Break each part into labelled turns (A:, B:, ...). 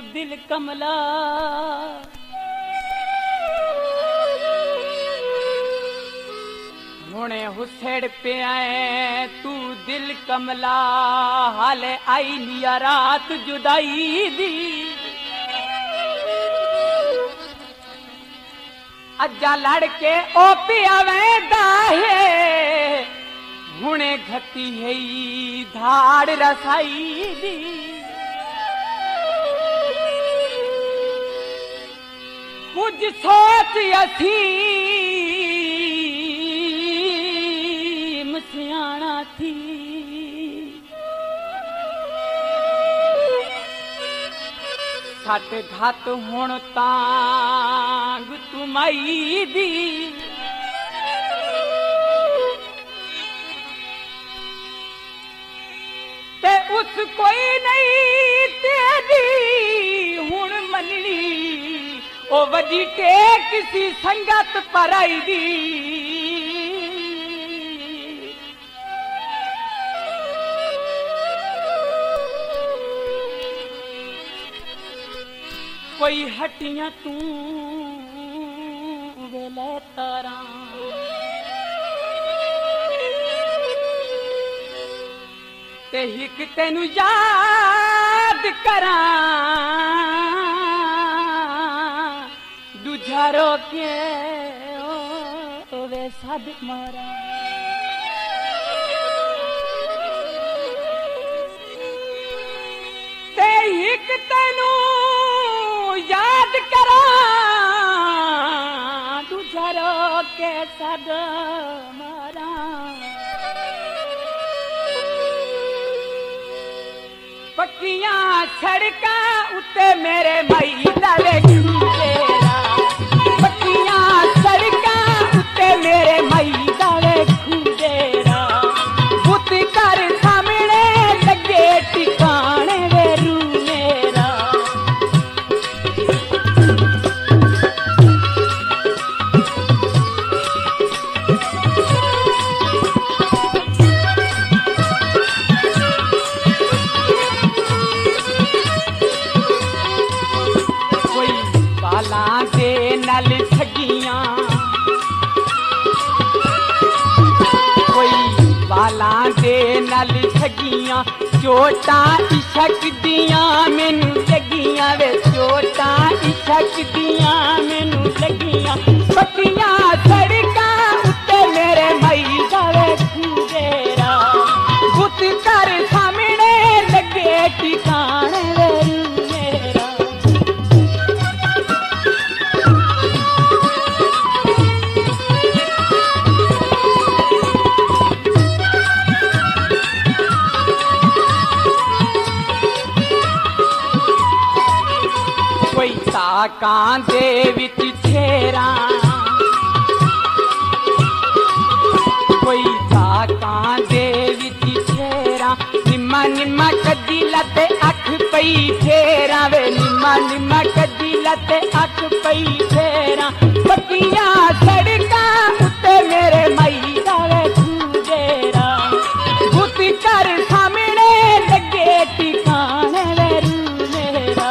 A: दिल कमला हुणे हुसेड़ पे आए तू दिल कमला हाले आई लिया रात जुदाई दी अज्जा लड़के ओ पियावे दाहे हुणे घती है धाड़ रसाई दी कुछ सोच असी सियाणा थी सट घात हुण तांग तुमाई दी ते उस कोई नहीं तेरी हुण मननी ओ वजी टेक किसी संगत पराई दी कोई हटियां तू वेले तारा ते हिक तेनू याद करा दूजा रोके ओ वे सद मारा ते हिक तेनू याद करा दूजा रोके सद मारा पक्कियां सड़कां उत्ते मेरे मई दवे खूंदेरा पक्कियां सड़कां उत्ते मेरे मई दवे खूंदेरा बुत कर सामने लगे टिकाने वेरू मेरा नल ठगियां कोई वाला दे नल ठगियां चोटा इशक दियां मैनू लगियां वे चोटा इशक दियां मैनू लगियां पक्कियां सड़कां उत्ते मेरे मई जावे खूंदेरा बुत कर सामने लगे ठिकाने वेरू मेरा ताकां दे विच छेरा कोई ताकां दे विच छेरा निम्मा निम्मा कदी लते अख पई फेरा वे निम्मा निम्मा कदी लते अख पई फेरा पक्कियां सड़कां उत्ते मेरे मई जावे खूंदेरा बुत कर सामने लगे टिकाने वेरू मेरा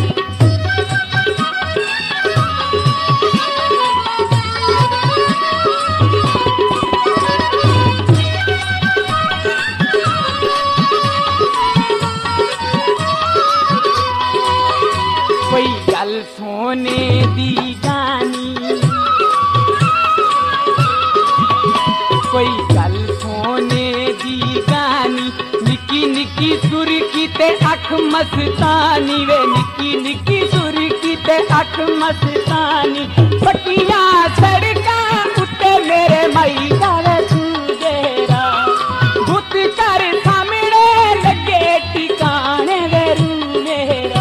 A: कोई गल सोने दी गानी कोई गल सोने दी गानी निक्की निक्की सुरखी ते अख मस्तानी वे निक्की निक्की सुरखी ते अख मस्तानी पक्कियां सड़कां उत्ते मेरे मई जावे खूंदेरा बुत कर सामने लगे टिकाने वेरू मेरा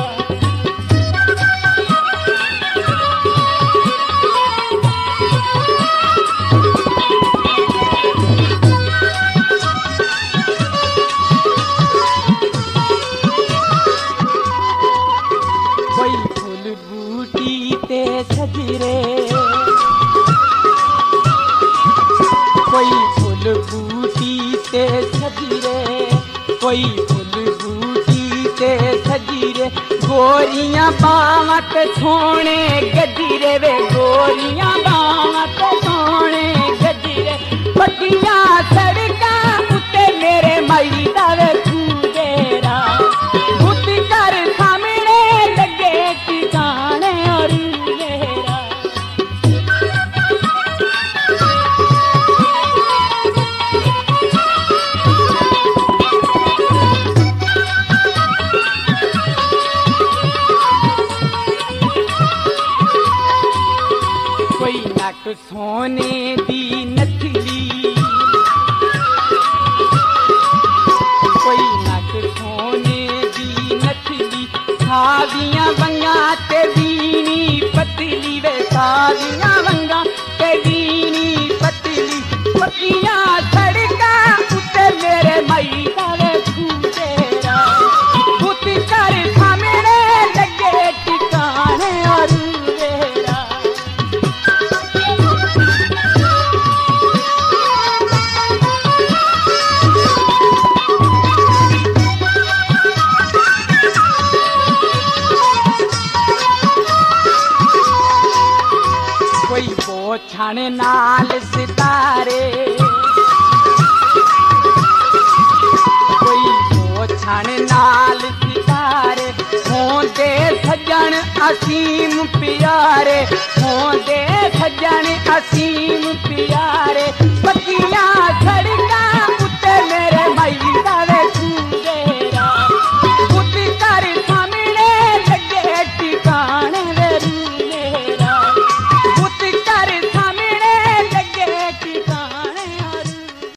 A: कोई फूल बूटी ते सजरे कोई फूल बूटी ते सजरे कोई फूल बूटी ते सजरे गोरियां बावां ते सोने गजरे वे गोरियां बावां ते सोने गजरे पक्कियां सड़कां उत्ते मेरे माई दा वे खूजेरा बुद्ध कर सामने लगे ठिकाने और मेरा कोई नक सोने दी नथली कोई नक सोने दी नथली सादियां वंगा ते बीनी पतली वे सादियां वंगा ते बीनी पतली पक्कियां सड़कां उत्ते मेरे मई दा वे खूजेरा बुत कर सामने लगे ठिकाने और मेरा कोई पोछण नाल सितारे कोई पोछण नाल सितारे होंदे सज्जन असीम प्यारे होंदे सज्जन असीम प्यारे पक्कियां